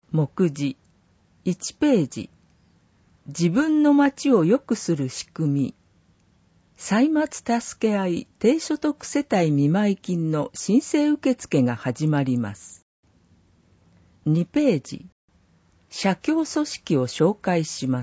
目次1ページ。自分の町を良くする仕組み。歳末助け合い低所得世帯見舞金の申請受付が始まります。2ページ。社協組織を紹介します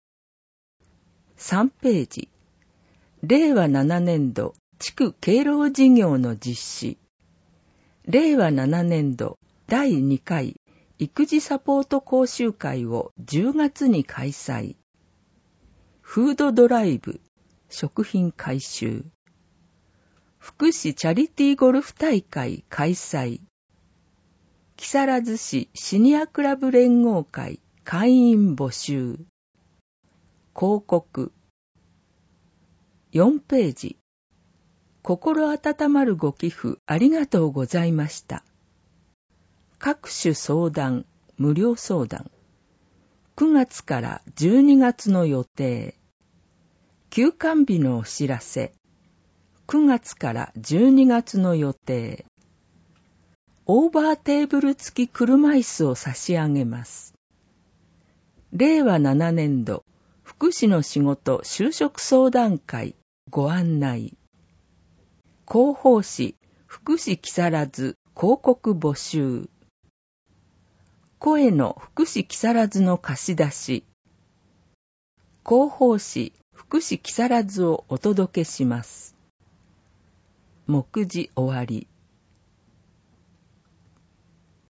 。3ページ。令和7年度地区敬老事業の実施。令和7年度第2回育児サポート講習会を10月に開催。フードドライブ、食品回収。福祉チャリティーゴルフ大会開催。木更津市シニアクラブ連合会会員募集。広告。4ページ。心温まるご寄付ありがとうございました。各種相談、無料相談。9月から12月の予定。休館日のお知らせ。9月から12月の予定。オーバーテーブル付き車椅子を差し上げます。令和7年度福祉の仕事就職相談会ご案内。広報誌福祉木更津広告募集。声の福祉木更津の貸し出し。広報誌福祉木更津をお届けします。目次終わり。